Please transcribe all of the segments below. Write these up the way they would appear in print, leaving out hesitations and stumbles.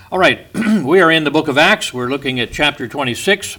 All right, we are in the book of Acts. We're looking at chapter 26.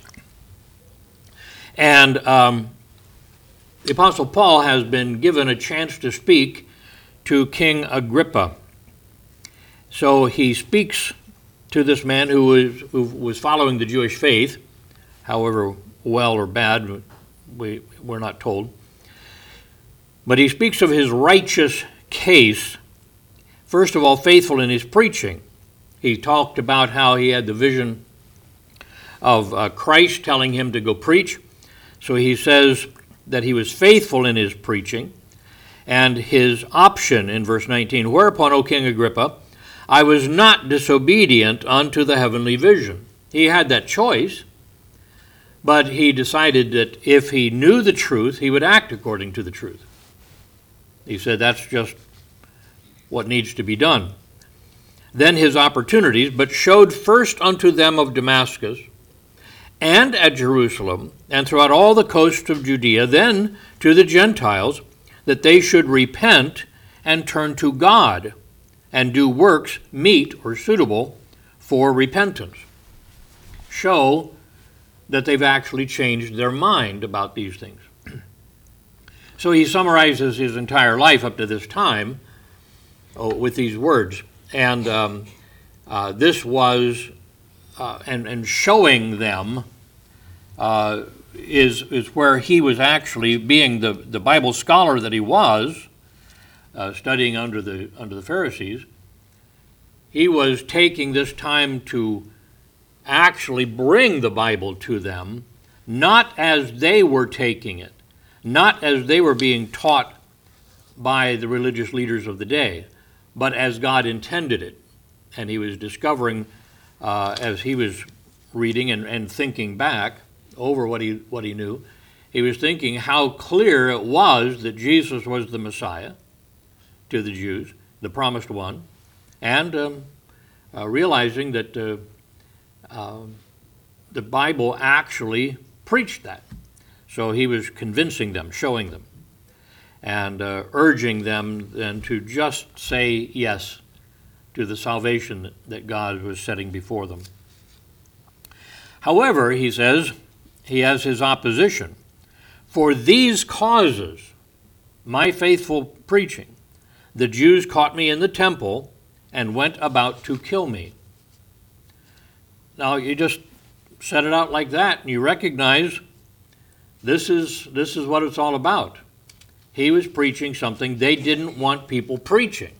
And the Apostle Paul has been given a chance to speak to King Agrippa. So he speaks to this man who was following the Jewish faith, however well or bad, we're not told. But he speaks of his righteous case, first of all, faithful in his preaching. He talked about how he had the vision of Christ telling him to go preach. So he says that he was faithful in his preaching. And his option in verse 19, whereupon, O King Agrippa, I was not disobedient unto the heavenly vision. He had that choice, but he decided that if he knew the truth, he would act according to the truth. He said that's just what needs to be done. Then his opportunities, but showed first unto them of Damascus, and at Jerusalem, and throughout all the coast of Judea, then to the Gentiles, that they should repent and turn to God, and do works meet or suitable for repentance. Show that they've actually changed their mind about these things. So he summarizes his entire life up to this time with these words. And this was, and showing them is where he was actually, being the Bible scholar that he was, studying under the Pharisees. He was taking this time to actually bring the Bible to them, not as they were taking it, not as they were being taught by the religious leaders of the day, but as God intended it. And he was discovering, as he was reading and thinking back over what he knew, he was thinking how clear it was that Jesus was the Messiah to the Jews, the promised one, and realizing that the Bible actually preached that. So he was convincing them, showing them, and urging them then to just say yes to the salvation that God was setting before them. However, he says, he has his opposition. For these causes, my faithful preaching, the Jews caught me in the temple and went about to kill me. Now, you just set it out like that, and you recognize this is what it's all about. He was preaching something they didn't want people preaching.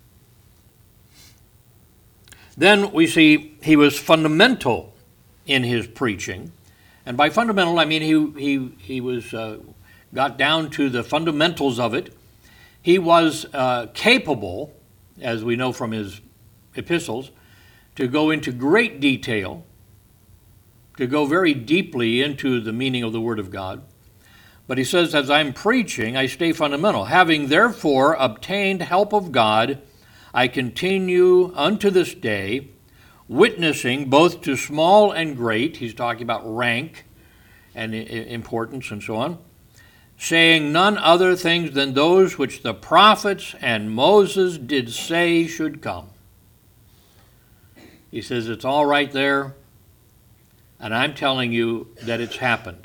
Then we see he was fundamental in his preaching. And by fundamental, I mean he was got down to the fundamentals of it. He was capable, as we know from his epistles, to go into great detail, to go very deeply into the meaning of the Word of God. But he says, as I'm preaching, I stay fundamental. Having therefore obtained help of God, I continue unto this day, witnessing both to small and great, he's talking about rank and importance and so on, saying none other things than those which the prophets and Moses did say should come. He says it's all right there, and I'm telling you that it's happened.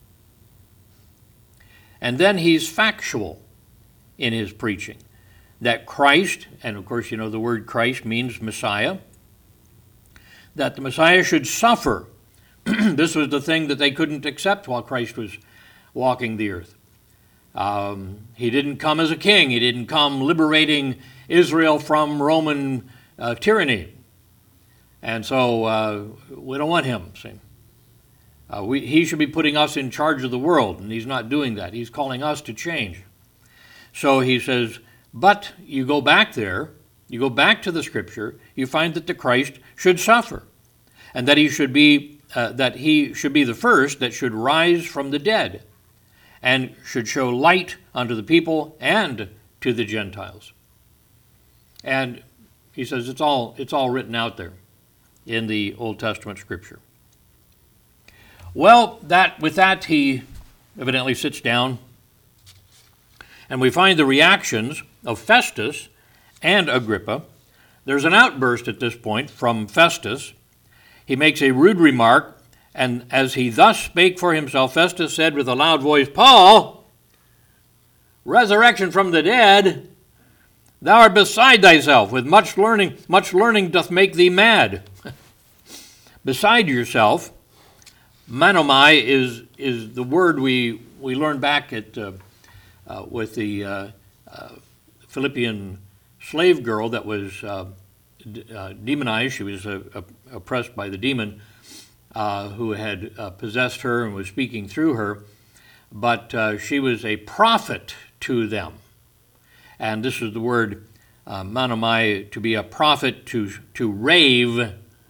And then he's factual in his preaching, that Christ, and of course you know the word Christ means Messiah, that the Messiah should suffer. This was the thing that they couldn't accept while Christ was walking the earth. He didn't come as a king. He didn't come liberating Israel from Roman tyranny. And so we don't want him. See? He should be putting us in charge of the world, and he's not doing that. He's calling us to change. So he says, but you go back there, you go back to the Scripture, you find that the Christ should suffer, and that he should be the first that should rise from the dead, and should show light unto the people and to the Gentiles. And he says it's all written out there in the Old Testament Scripture. Well, with that he evidently sits down, and we find the reactions of Festus and Agrippa There's an outburst at this point from Festus. He makes a rude remark, and as he thus spake for himself, Festus said with a loud voice, Paul, resurrection from the dead, thou art beside thyself. With much learning doth make thee mad. Beside yourself, manomai is the word we learned back at with the Philippian slave girl that was demonized. She was oppressed by the demon who had possessed her and was speaking through her, but she was a prophet to them. And this is the word manomai, to be a prophet, to rave,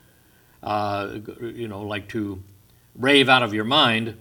like to rave out of your mind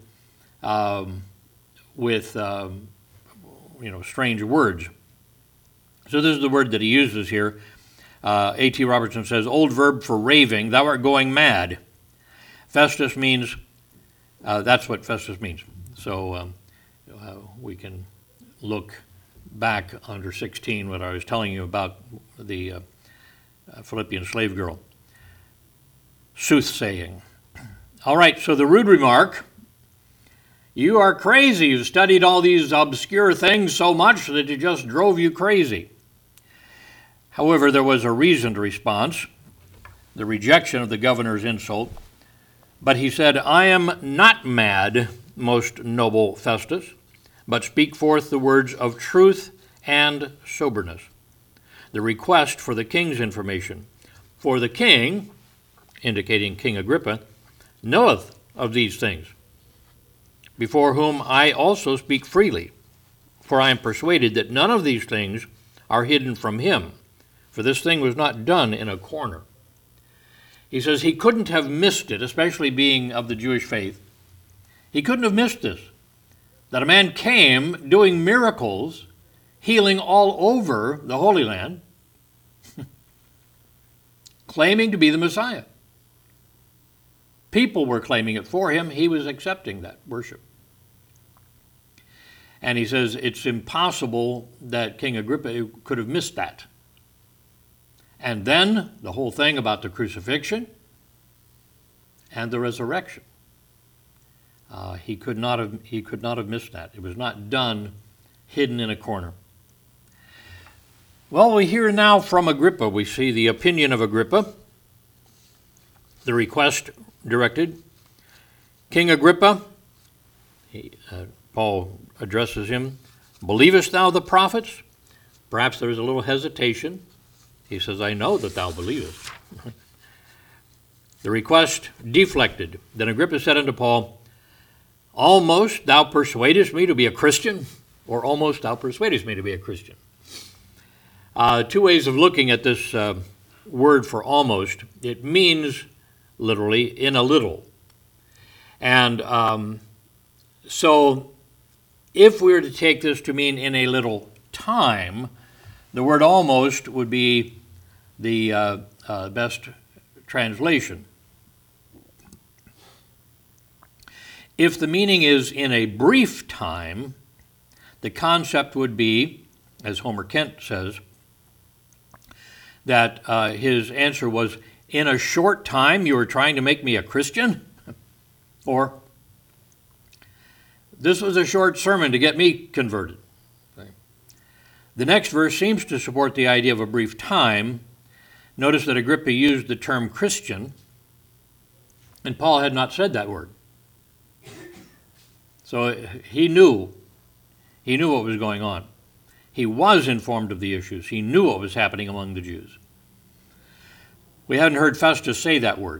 with strange words. So this is the word that he uses here. A.T. Robertson says, old verb for raving, thou art going mad. Festus means, that's what Festus means. So we can look back under 16, what I was telling you about the Philippian slave girl. Soothsaying. All right, so the rude remark, you are crazy. You've studied all these obscure things so much that it just drove you crazy. However, there was a reasoned response, the rejection of the governor's insult. But he said, I am not mad, most noble Festus, but speak forth the words of truth and soberness. The request for the king's information. For the king, indicating King Agrippa, knoweth of these things, before whom I also speak freely. For I am persuaded that none of these things are hidden from him, for this thing was not done in a corner. He says he couldn't have missed it, especially being of the Jewish faith. He couldn't have missed this, that a man came doing miracles, healing all over the Holy Land, claiming to be the Messiah. People were claiming it for him. He was accepting that worship. And he says it's impossible that King Agrippa could have missed that. And then the whole thing about the crucifixion and the resurrection. He could not have missed that. It was not done hidden in a corner. Well, we hear now from Agrippa. We see the opinion of Agrippa, the request directed. King Agrippa, Paul addresses him, believest thou the prophets? Perhaps there is a little hesitation. He says, I know that thou believest. The request deflected. Then Agrippa said unto Paul, almost thou persuadest me to be a Christian, or almost thou persuadest me to be a Christian. Two ways of looking at this word for almost. It means literally in a little. And so if we were to take this to mean in a little time, the word almost would be the best translation. If the meaning is in a brief time, the concept would be, as Homer Kent says, that his answer was, in a short time you were trying to make me a Christian? Or, this was a short sermon to get me converted. The next verse seems to support the idea of a brief time. Notice that Agrippa used the term Christian, and Paul had not said that word. So he knew what was going on. He was informed of the issues. He knew what was happening among the Jews. We hadn't heard Festus say that word.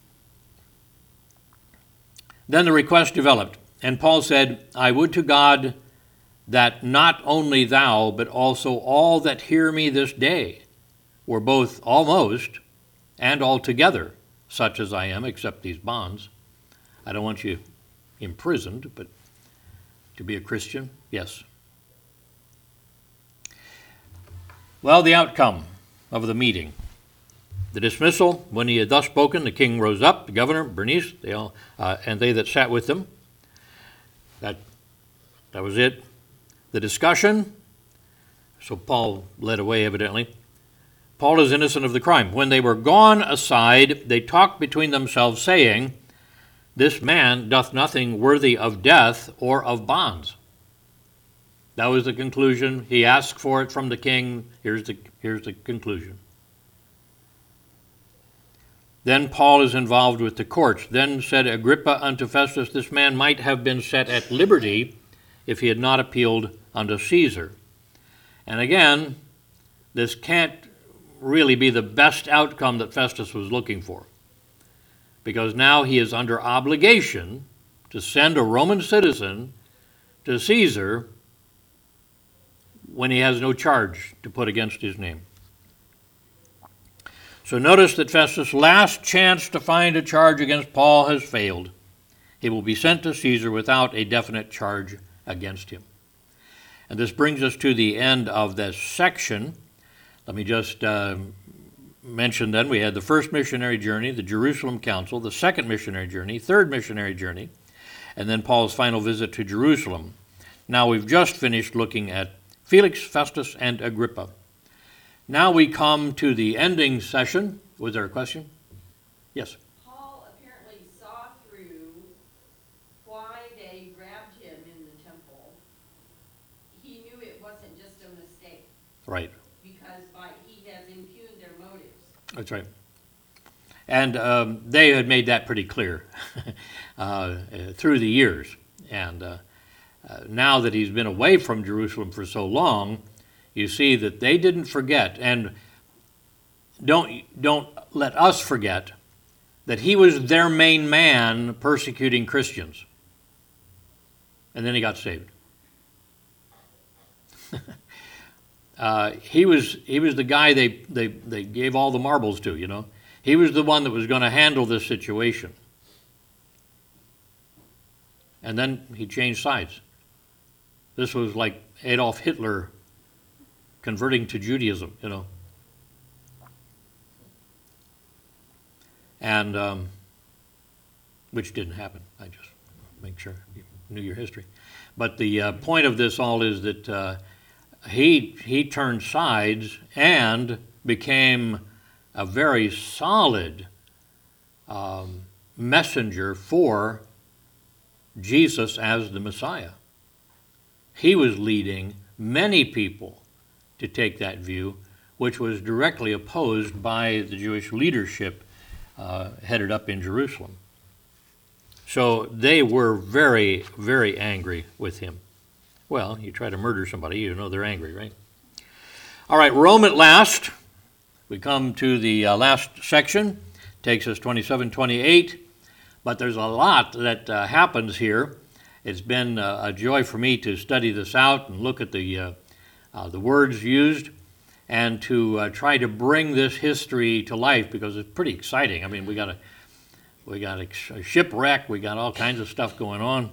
Then the request developed, and Paul said, I would to God that not only thou, but also all that hear me this day were both almost and altogether such as I am, except these bonds. I don't want you imprisoned, but to be a Christian, yes. Well, the outcome of the meeting. The dismissal, when he had thus spoken, the king rose up, the governor, Bernice, and they that sat with them. That was it. The discussion, so Paul led away evidently, Paul is innocent of the crime. When they were gone aside, they talked between themselves, saying, this man doth nothing worthy of death or of bonds. That was the conclusion. He asked for it from the king. Here's the conclusion. Then Paul is involved with the courts. Then said Agrippa unto Festus, this man might have been set at liberty if he had not appealed unto Caesar. And again, this can't really be the best outcome that Festus was looking for, because now he is under obligation to send a Roman citizen to Caesar when he has no charge to put against his name. So notice that Festus' last chance to find a charge against Paul has failed. He will be sent to Caesar without a definite charge against him. And this brings us to the end of this section. Let me just mention then we had the first missionary journey, the Jerusalem Council, the second missionary journey, third missionary journey, and then Paul's final visit to Jerusalem. Now we've just finished looking at Felix, Festus, and Agrippa. Now we come to the ending session. Was there a question? Yes. Paul apparently saw through why they grabbed him in the temple. He knew it wasn't just a mistake. Right. Because he has impugned their motives. That's right. And they had made that pretty clear through the years. And now that he's been away from Jerusalem for so long, you see that they didn't forget, and don't let us forget that he was their main man persecuting Christians. And then he got saved. He was the guy they gave all the marbles to, you know. He was the one that was going to handle this situation. And then he changed sides. This was like Adolf Hitler converting to Judaism, you know. And which didn't happen. I just make sure you knew your history. But the point of this all is that he turned sides and became a very solid messenger for Jesus as the Messiah. He was leading many people to take that view, which was directly opposed by the Jewish leadership headed up in Jerusalem. So they were very, very angry with him. Well, you try to murder somebody, you know they're angry, right? All right, Rome at last. We come to the last section. Takes us 27-28. But there's a lot that happens here. It's been a joy for me to study this out and look at the words used and to try to bring this history to life, because it's pretty exciting. I mean, we got a shipwreck, we got all kinds of stuff going on.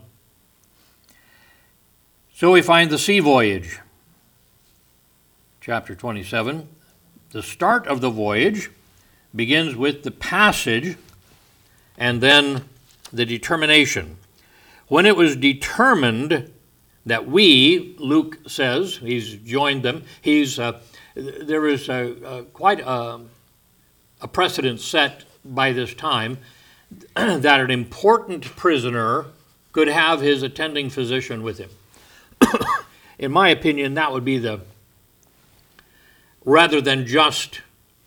So we find the sea voyage, chapter 27. The start of the voyage begins with the passage and then the determination. When it was determined that we, Luke says, he's joined them, there is quite a precedent set by this time that an important prisoner could have his attending physician with him. In my opinion, that would be rather than just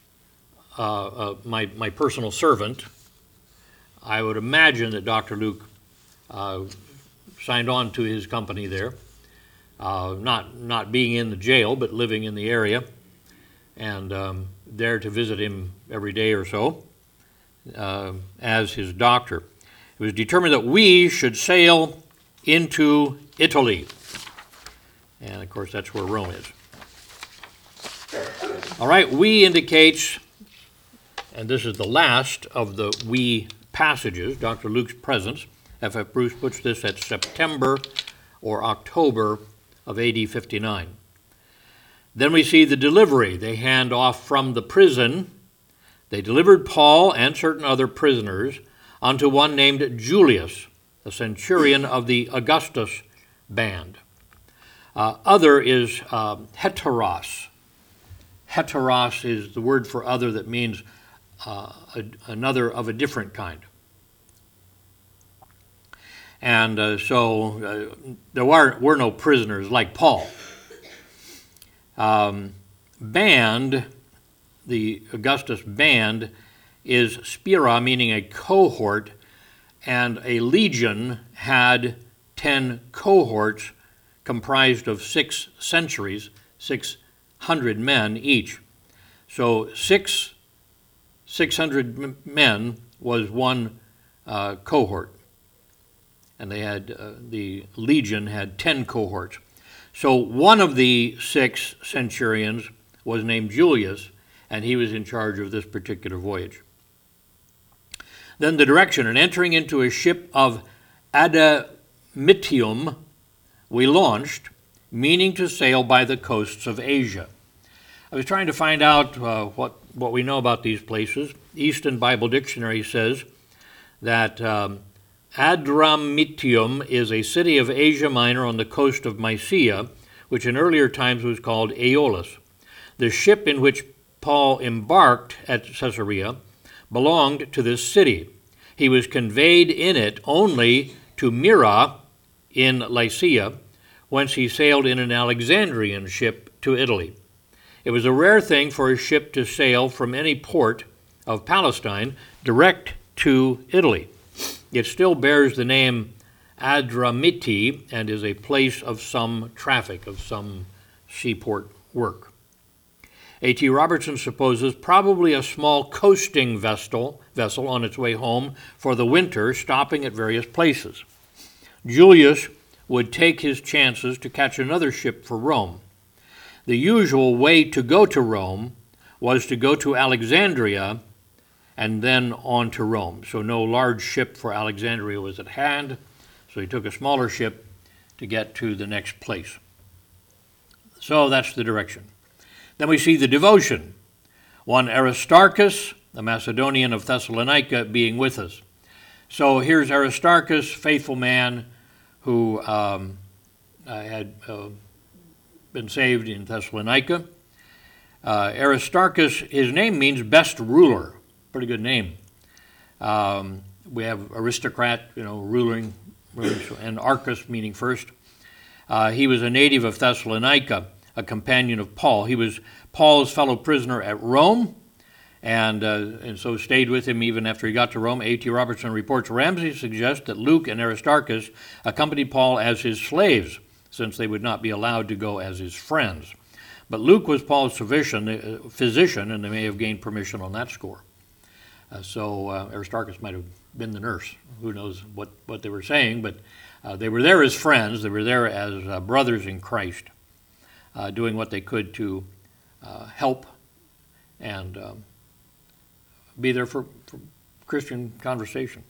my personal servant, I would imagine that Dr. Luke signed on to his company there, not being in the jail, but living in the area, and there to visit him every day or so as his doctor. It was determined that we should sail into Italy. And, of course, that's where Rome is. All right, we indicates, and this is the last of the we passages, Dr. Luke's presence. F.F. Bruce puts this at September or October of AD 59. Then we see the delivery. They hand off from the prison. They delivered Paul and certain other prisoners unto one named Julius, a centurion of the Augustus band. Other is Heteros. Heteros is the word for other that means another of a different kind. And so there were no prisoners like Paul. Band, the Augustus band, is spira, meaning a cohort, and a legion had 10 cohorts comprised of 6 centuries, 600 men each. So 600 men was one cohort. And they had the legion had 10 cohorts. So one of the 6 centurions was named Julius, and he was in charge of this particular voyage. Then the direction, and entering into a ship of Adamyttium, we launched, meaning to sail by the coasts of Asia. I was trying to find out what we know about these places. Easton Bible Dictionary says that Adramyttium is a city of Asia Minor on the coast of Mysia, which in earlier times was called Aeolus. The ship in which Paul embarked at Caesarea belonged to this city. He was conveyed in it only to Myra in Lycia, whence he sailed in an Alexandrian ship to Italy. It was a rare thing for a ship to sail from any port of Palestine direct to Italy. It still bears the name Adramytti and is a place of some traffic, of some seaport work. A.T. Robertson supposes probably a small coasting vessel on its way home for the winter, stopping at various places. Julius would take his chances to catch another ship for Rome. The usual way to go to Rome was to go to Alexandria and then on to Rome. So no large ship for Alexandria was at hand, so he took a smaller ship to get to the next place. So that's the direction. Then we see the devotion. One Aristarchus, a Macedonian of Thessalonica, being with us. So here's Aristarchus, faithful man who had been saved in Thessalonica. Aristarchus, his name means best ruler. Pretty good name. We have aristocrat, ruling, and archus meaning first. He was a native of Thessalonica, a companion of Paul. He was Paul's fellow prisoner at Rome, and so stayed with him even after he got to Rome. A.T. Robertson reports Ramsey suggests that Luke and Aristarchus accompanied Paul as his slaves, since they would not be allowed to go as his friends. But Luke was Paul's physician, and they may have gained permission on that score. So Aristarchus might have been the nurse. Who knows what they were saying, but they were there as friends. They were there as brothers in Christ, doing what they could to help and be there for Christian conversation.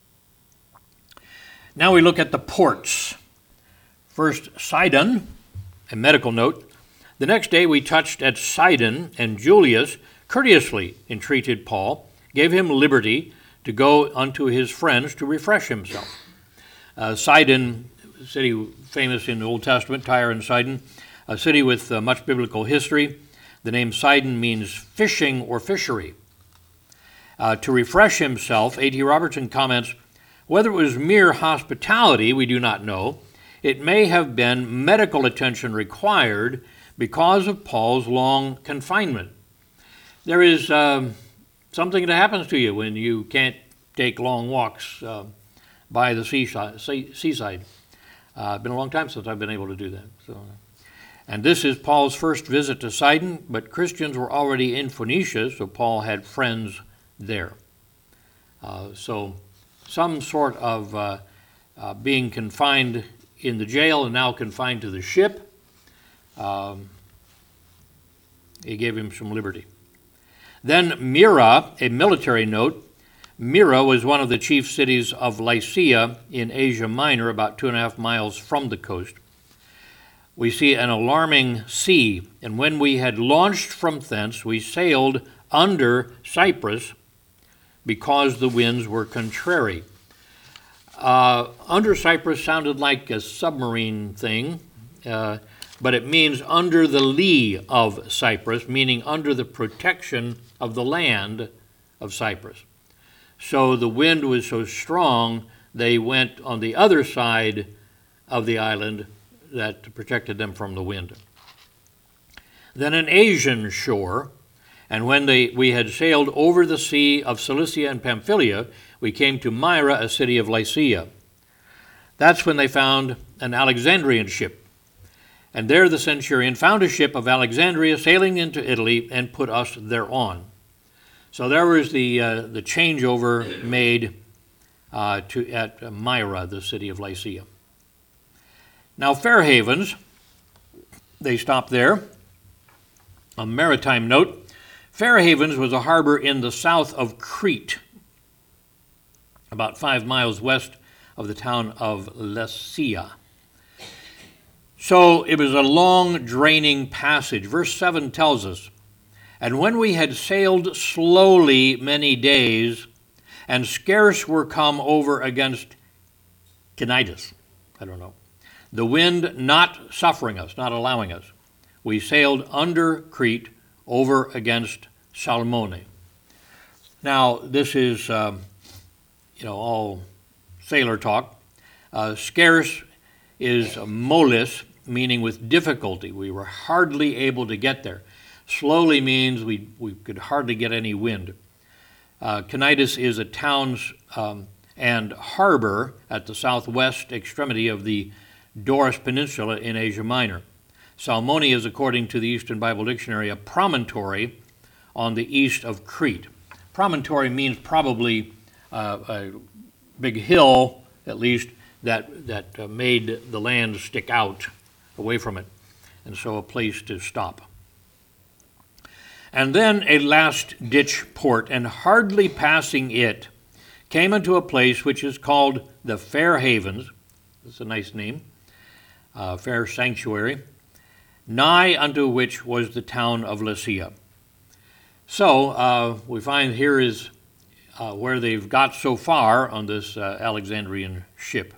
Now we look at the ports. First, Sidon, a medical note. The next day we touched at Sidon, and Julius courteously entreated Paul, gave him liberty to go unto his friends to refresh himself. Sidon, a city famous in the Old Testament, Tyre and Sidon, a city with much biblical history. The name Sidon means fishing or fishery. To refresh himself, A.T. Robertson comments, whether it was mere hospitality, we do not know. It may have been medical attention required because of Paul's long confinement. There is something that happens to you when you can't take long walks by the seaside. It's been a long time since I've been able to do that. And this is Paul's first visit to Sidon, but Christians were already in Phoenicia, so Paul had friends there. So some sort of being confined in the jail and now confined to the ship, he gave him some liberty. Then Myra, a military note. Myra was one of the chief cities of Lycia in Asia Minor, about 2.5 miles from the coast. We see an alarming sea, and when we had launched from thence, we sailed under Cyprus because the winds were contrary. Under Cyprus sounded like a submarine thing. but it means under the lee of Cyprus, meaning under the protection of the land of Cyprus. So the wind was so strong, they went on the other side of the island that protected them from the wind. Then an Asian shore, and when we had sailed over the sea of Cilicia and Pamphylia, we came to Myra, a city of Lycia. That's when they found an Alexandrian ship. And there the centurion found a ship of Alexandria sailing into Italy and put us thereon. So there was the changeover made at Myra, the city of Lycia. Now Fair Havens, they stopped there. A maritime note, Fair Havens was a harbor in the south of Crete, about 5 miles west of the town of Lasea. So it was a long, draining passage. Verse 7 tells us, "And when we had sailed slowly many days, and scarce were come over against Cnidus," the wind not suffering us, not allowing us, we sailed under Crete over against Salmone. Now, this is, all sailor talk. Scarce is molis, meaning with difficulty. We were hardly able to get there. Slowly means we could hardly get any wind. Cnidus is a town and harbor at the southwest extremity of the Doris Peninsula in Asia Minor. Salmone is, according to the Eastern Bible Dictionary, a promontory on the east of Crete. Promontory means probably a big hill, at least, that made the land stick out away from it, and so a place to stop. And then a last-ditch port, and hardly passing it, came into a place which is called the Fair Havens. That's a nice name. Fair Sanctuary, nigh unto which was the town of Lasea. So we find here is where they've got so far on this Alexandrian ship.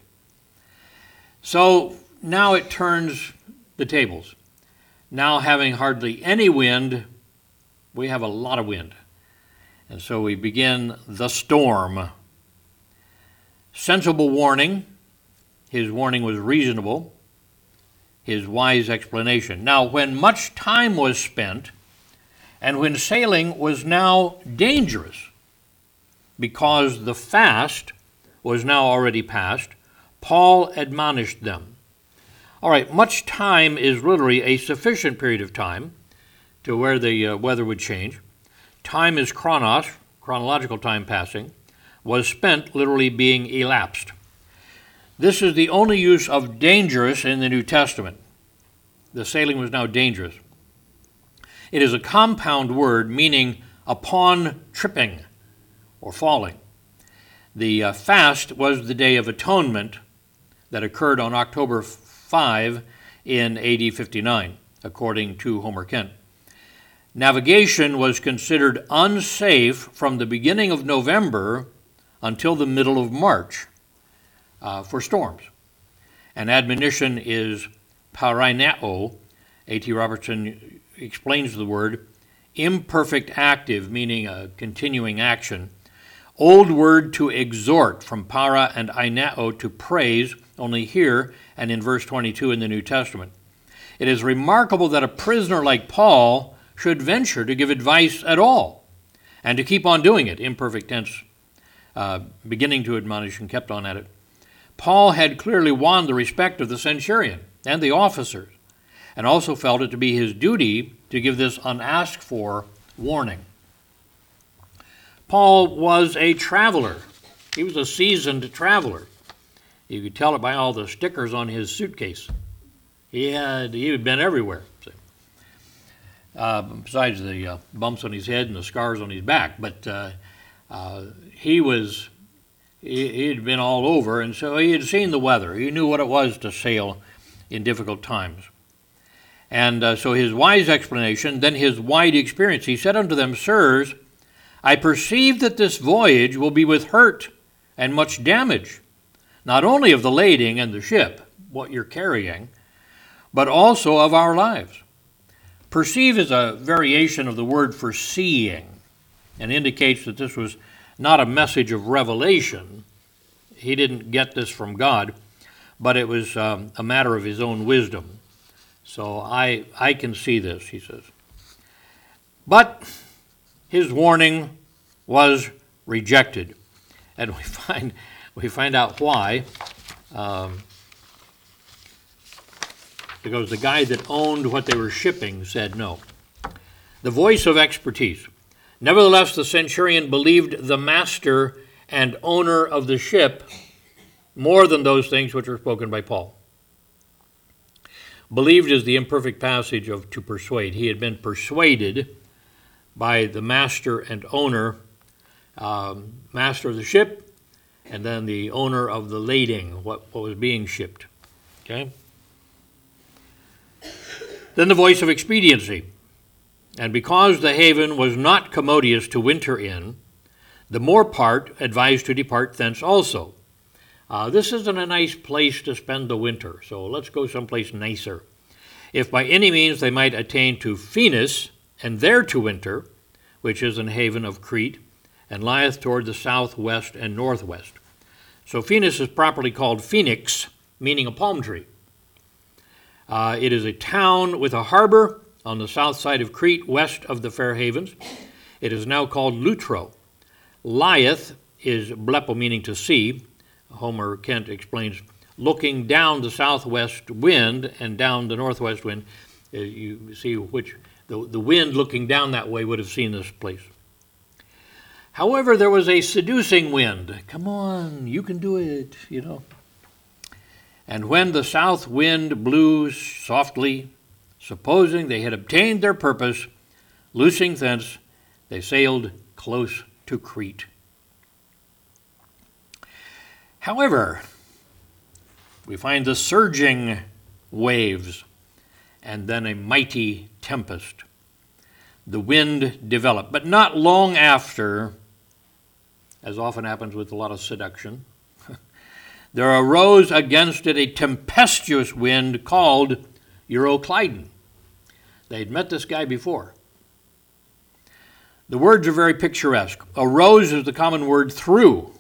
So now it turns the tables. Now having hardly any wind, we have a lot of wind. And so we begin the storm. Sensible warning. His warning was reasonable. His wise explanation. Now, when much time was spent, and when sailing was now dangerous, because the fast was now already past, Paul admonished them. All right, much time is literally a sufficient period of time to where the weather would change. Time is chronos, chronological time passing, was spent literally being elapsed. This is the only use of dangerous in the New Testament. The sailing was now dangerous. It is a compound word meaning upon tripping or falling. The fast was the Day of Atonement that occurred on October 5 in AD 59, according to Homer Kent. Navigation was considered unsafe from the beginning of November until the middle of March for storms. And admonition is paraineo. A.T. Robertson explains the word, imperfect active, meaning a continuing action. Old word to exhort, from para and aineo, to praise, only here and in verse 22 in the New Testament. It is remarkable that a prisoner like Paul should venture to give advice at all, and to keep on doing it, imperfect tense, beginning to admonish and kept on at it. Paul had clearly won the respect of the centurion and the officers, and also felt it to be his duty to give this unasked for warning. Paul was a traveler. He was a seasoned traveler. You could tell it by all the stickers on his suitcase. He had been everywhere. Besides the bumps on his head and the scars on his back, but he had been all over, and so he had seen the weather. He knew what it was to sail in difficult times. And so his wise explanation, then his wide experience, he said unto them, Sirs, I perceive that this voyage will be with hurt and much damage, not only of the lading and the ship, what you're carrying, but also of our lives. Perceive is a variation of the word for seeing and indicates that this was not a message of revelation. He didn't get this from God, but it was a matter of his own wisdom. So I can see this, he says. But his warning was rejected. And we find out why. Because the guy that owned what they were shipping said no. The voice of expertise. Nevertheless, the centurion believed the master and owner of the ship more than those things which were spoken by Paul. Believed is the imperfect passage of to persuade. He had been persuaded by the master and owner, master of the ship, and then the owner of the lading, what was being shipped. Okay? Then the voice of expediency. And because the haven was not commodious to winter in, the more part advised to depart thence also. This isn't a nice place to spend the winter, so let's go someplace nicer. If by any means they might attain to Phoenix, and there to winter, which is an haven of Crete, and lieth toward the southwest and northwest. So Phoenix is properly called Phoenix, meaning a palm tree. It is a town with a harbor on the south side of Crete, west of the fair havens. It is now called Lutro. Lieth is blepo, meaning to see. Homer Kent explains, looking down the southwest wind and down the northwest wind, you see which the wind looking down that way would have seen this place. However, there was a seducing wind. Come on, you can do it, you know. And when the south wind blew softly, supposing they had obtained their purpose, loosing thence, they sailed close to Crete. However, we find the surging waves and then a mighty tempest. The wind developed, but not long after, as often happens with a lot of seduction, there arose against it a tempestuous wind called Euroclydon. They'd met this guy before. The words are very picturesque. Arose is the common word through.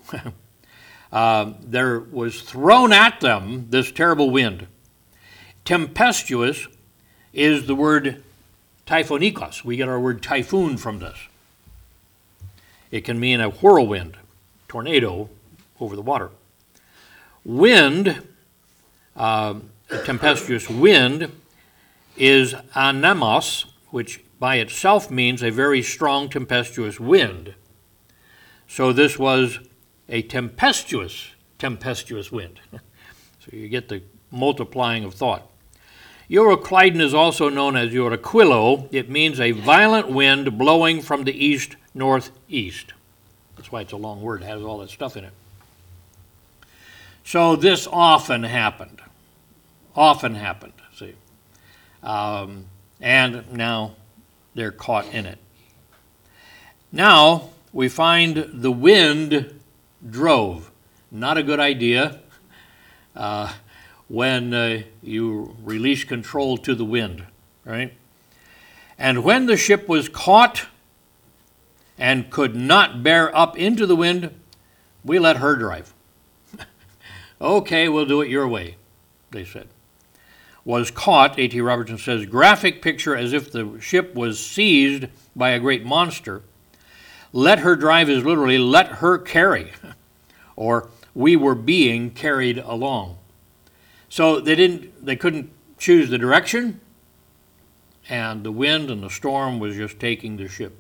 There was thrown at them this terrible wind. Tempestuous is the word typhonikos. We get our word typhoon from this. It can mean a whirlwind, tornado over the water. Wind, a tempestuous wind, is anemos, which by itself means a very strong tempestuous wind. So this was a tempestuous wind. So you get the multiplying of thought. Euroclydon is also known as Euraquilo. It means a violent wind blowing from the east-northeast. That's why it's a long word. It has all that stuff in it. So this often happened. See. And now they're caught in it. Now we find the wind drove. Not a good idea when you release control to the wind, right? And when the ship was caught and could not bear up into the wind, we let her drive. Okay, we'll do it your way, they said. Was caught, A.T. Robertson says, graphic picture as if the ship was seized by a great monster. Let her drive is literally let her carry, or we were being carried along. So they couldn't choose the direction, and the wind and the storm was just taking the ship.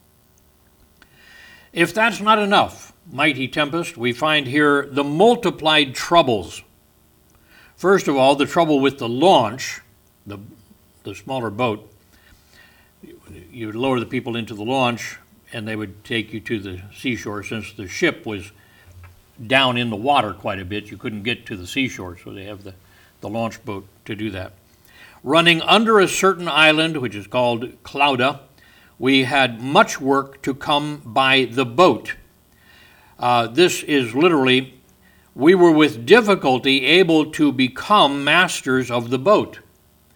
If that's not enough, mighty tempest, we find here the multiplied troubles. First of all, the trouble with the launch, the smaller boat. You would lower the people into the launch, and they would take you to the seashore. Since the ship was down in the water quite a bit, you couldn't get to the seashore, so they have the launch boat to do that. Running under a certain island, which is called Clauda, we had much work to come by the boat. This is literally, we were with difficulty able to become masters of the boat.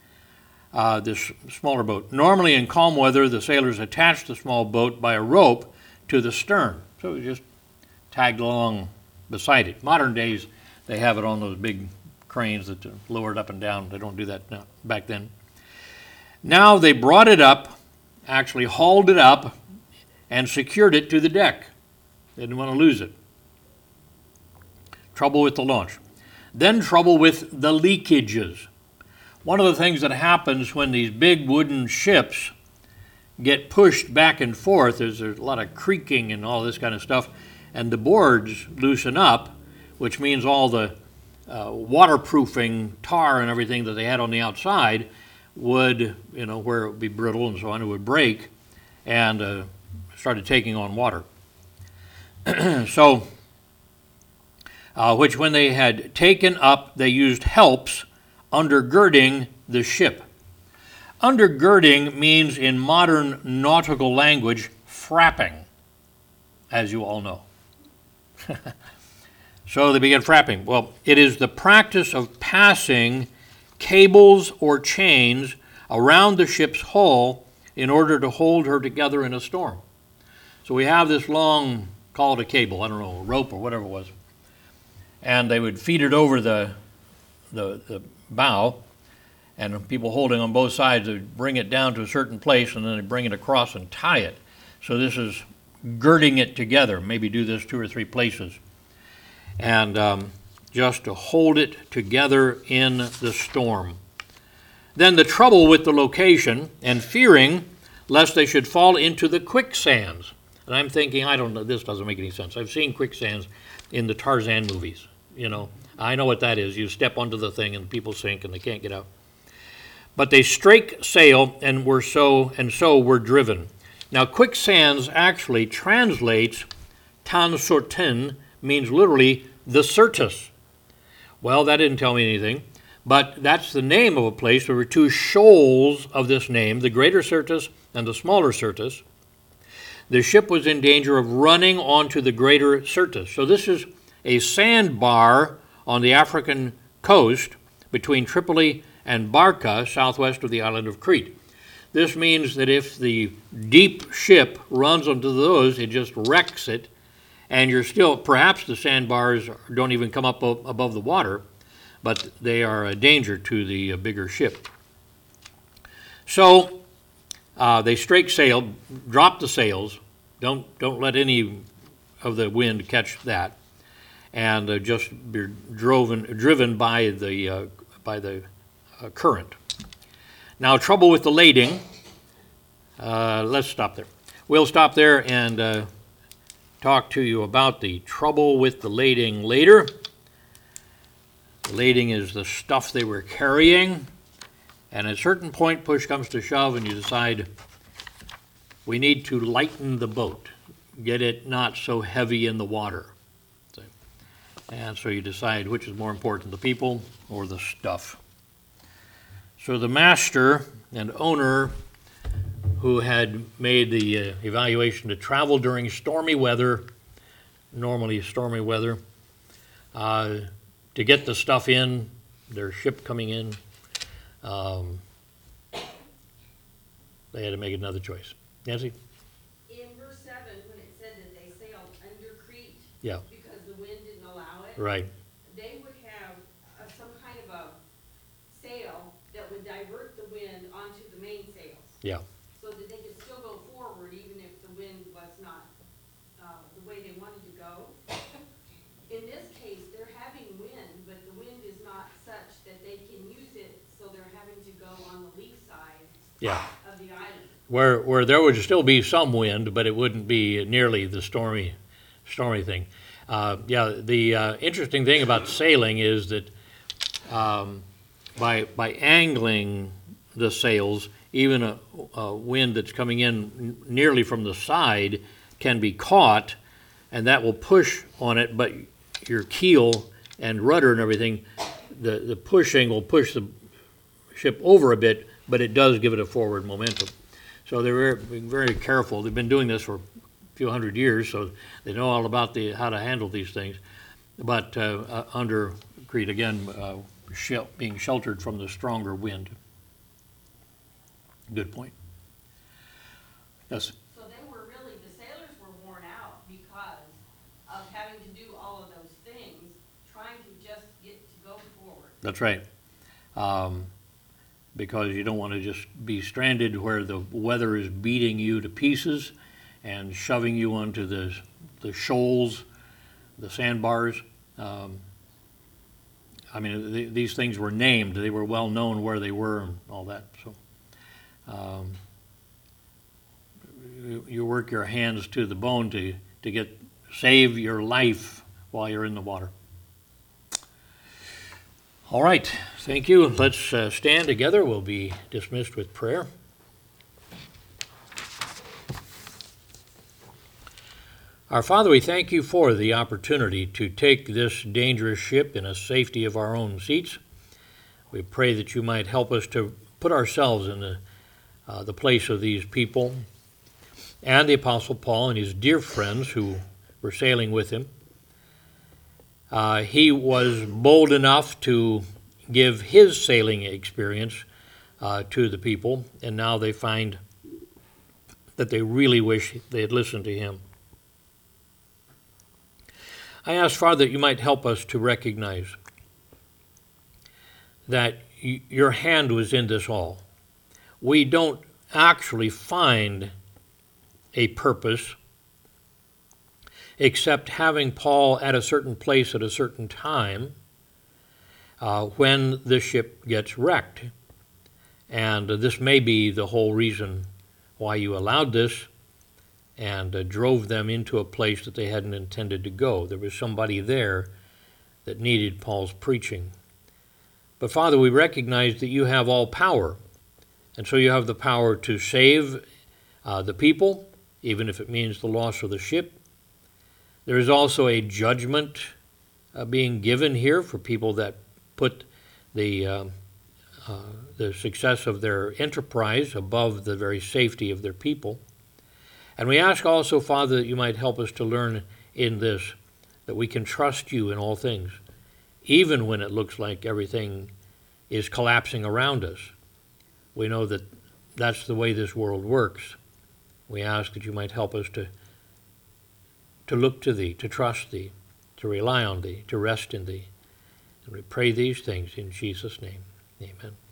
this smaller boat. Normally in calm weather, the sailors attached the small boat by a rope to the stern. So it was just tagged along beside it. Modern days, they have it on those big cranes that lower it up and down. They don't do that now, back then. Now they brought it up, actually hauled it up, and secured it to the deck. They didn't want to lose it. Trouble with the launch. Then trouble with the leakages. One of the things that happens when these big wooden ships get pushed back and forth is there's a lot of creaking and all this kind of stuff, and the boards loosen up, which means all the waterproofing tar and everything that they had on the outside would, where it would be brittle and so on, it would break and started taking on water. So, which when they had taken up, they used helps undergirding the ship. Undergirding means in modern nautical language, frapping, as you all know. So they began frapping. Well, it is the practice of passing cables or chains around the ship's hull in order to hold her together in a storm. So we have this long, call it a cable, I don't know, a rope or whatever it was, and they would feed it over the bow, and people holding on both sides would bring it down to a certain place, and then they'd bring it across and tie it. So this is girding it together, maybe do this 2 or 3 places, and just to hold it together in the storm. Then the trouble with the location, and fearing lest they should fall into the quicksands. And I'm thinking, I don't know, this doesn't make any sense. I've seen quicksands in the Tarzan movies, I know what that is. You step onto the thing and people sink and they can't get out. But they strake sail and so were driven. Now, quicksands actually translates Tan Sortin, means literally the Syrtis. Well, that didn't tell me anything, but that's the name of a place. There were 2 shoals of this name, the Greater Syrtis and the Smaller Syrtis. The ship was in danger of running onto the Greater Syrtis. So this is a sandbar on the African coast between Tripoli and Barca, southwest of the island of Crete. This means that if the deep ship runs onto those, it just wrecks it, and you're still, perhaps the sandbars don't even come up above the water, but they are a danger to the bigger ship. So they strake sail, drop the sails, don't let any of the wind catch that, and just be driven by the current. Now, trouble with the lading. Let's stop there. We'll stop there and talk to you about the trouble with the lading later. The lading is the stuff they were carrying, and at a certain point, push comes to shove, and you decide we need to lighten the boat, get it not so heavy in the water. And so you decide which is more important, the people or the stuff. So the master and owner who had made the evaluation to travel during stormy weather, normally stormy weather, to get the stuff in, their ship coming in, they had to make another choice. Nancy? In verse 7, when it said that they sailed under Crete, Yeah. because the wind didn't allow it, Right. they would have some kind of a sail that would divert the wind onto the main sails. Yeah. So that they could still go forward even if the wind was not the way they wanted to go. In this case, they're having wind, but the wind is not such that they can use it, so they're having to go on the lee side Yeah. of the island. Where there would still be some wind, but it wouldn't be nearly the stormy thing. The interesting thing about sailing is that by angling the sails, even a wind that's coming in nearly from the side can be caught, and that will push on it, but your keel and rudder and everything, the pushing will push the ship over a bit, but it does give it a forward momentum. So they're very careful. They've been doing this for a few hundred years, so they know all about how to handle these things. But under Crete, again, being sheltered from the stronger wind. Good point. Yes. So they were really, the sailors were worn out because of having to do all of those things, trying to just get to go forward. That's right. Because you don't want to just be stranded where the weather is beating you to pieces and shoving you onto the shoals, the sandbars. These things were named. They were well known where they were and all that. So you work your hands to the bone to save your life while you're in the water. All right, thank you. Let's stand together. We'll be dismissed with prayer. Our Father, we thank you for the opportunity to take this dangerous ship in a safety of our own seats. We pray that you might help us to put ourselves in the place of these people and the Apostle Paul and his dear friends who were sailing with him. He was bold enough to give his sailing experience to the people, and now they find that they really wish they had listened to him. I ask, Father, that you might help us to recognize that your hand was in this all. We don't actually find a purpose except having Paul at a certain place at a certain time when the ship gets wrecked. And this may be the whole reason why you allowed this and drove them into a place that they hadn't intended to go. There was somebody there that needed Paul's preaching. But Father, we recognize that you have all power, and so you have the power to save the people, even if it means the loss of the ship. There is also a judgment being given here for people that put the success of their enterprise above the very safety of their people. And we ask also, Father, that you might help us to learn in this that we can trust you in all things, even when it looks like everything is collapsing around us. We know that that's the way this world works. We ask that you might help us to look to thee, to trust thee, to rely on thee, to rest in thee. And we pray these things in Jesus' name. Amen.